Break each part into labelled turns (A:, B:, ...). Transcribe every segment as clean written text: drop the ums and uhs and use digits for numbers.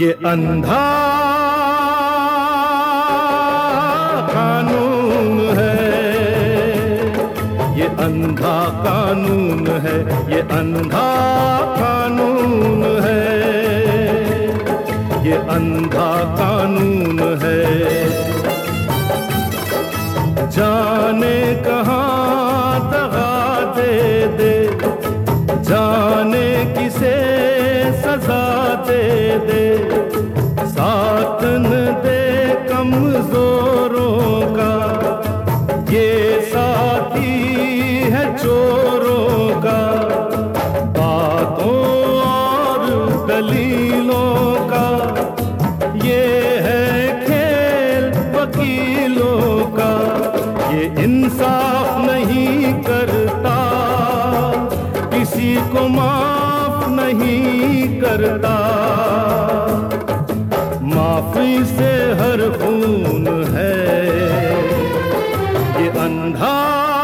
A: ये अंधा कानून है, ये अंधा कानून है, ये अंधा कानून है, ये अंधा कानून है। जाने कहाँ दगा दे दे, जाने किसे सजा दे दे, साथ न दे कमजोरों का, ये साथी है चोरों का। बातों और दलीलों का ये है खेल वकीलों का, ये इंसाफ नहीं करता, किसी को माफ नहीं करता। माफी से हर खून है, ये अंधा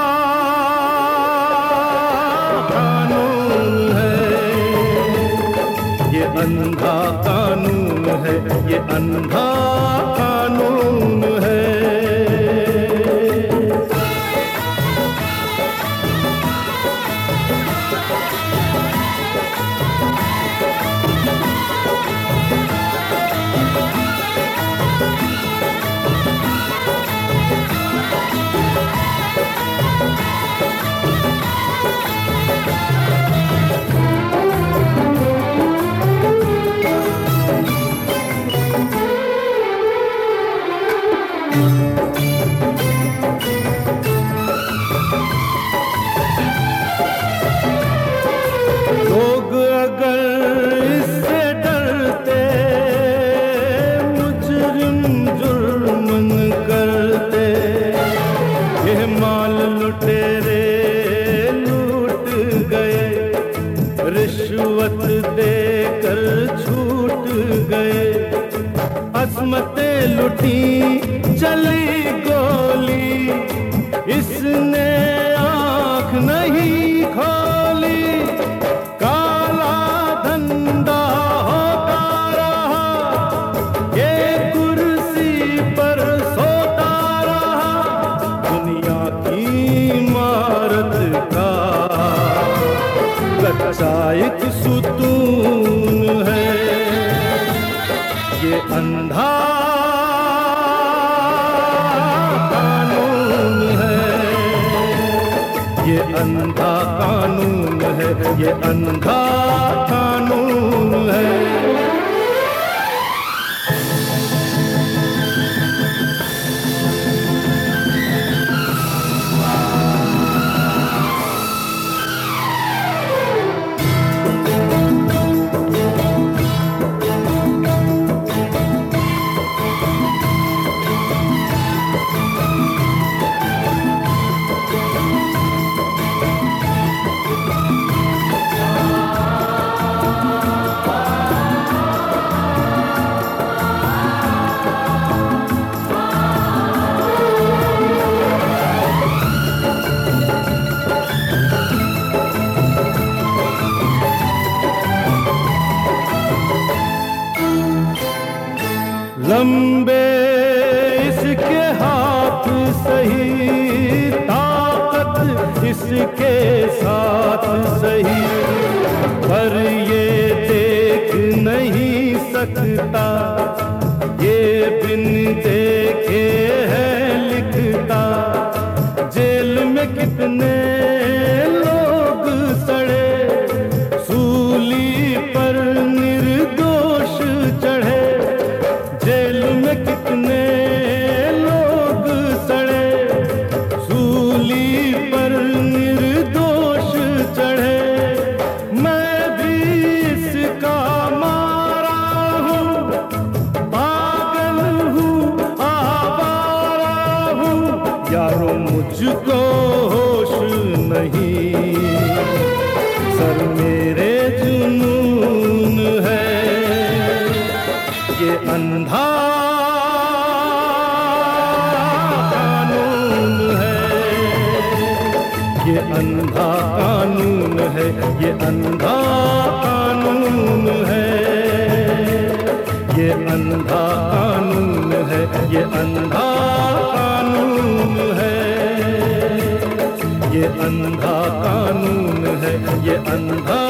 A: कानून है, ये अंधा कानून है, ये अंधा कानून है। लोग अगर इससे डरते, मुजरिम जुर्मन करते, ये माल लुटेरे लूट गए, रिश्वत देकर छूट गए, अस्मतें लुटी चली गोली, इसने आँख नहीं खोली। काला धंधा होता रहा, ये कुर्सी पर सोता रहा, दुनिया की इमारत का कच्चा एक सुतून है, ये अंधा कानून है, ये अंधा कानून है, ये अंधा कानून है। लंबे इसके हाथ सही, ताकत इसके साथ सही, पर ये देख नहीं सकता, ये बिन देखे है लिखता। जेल में कितने लोग सड़े, सूली पर निर्दोष चढ़े, जेल में कितने लोग सड़े, सूली पर निर्दोष चढ़े। मैं भी इसका मारा हूँ, पागल हूँ, आवारा हूँ, यारों मुझको होश नहीं, सर मेरे जुनून है, ये अंधा कानून है, ये अंधा कानून है, ये अंधा कानून है, ये अंधा कानून है, ये अंधा कानून है, ये अंधा कानून है, ये अंधा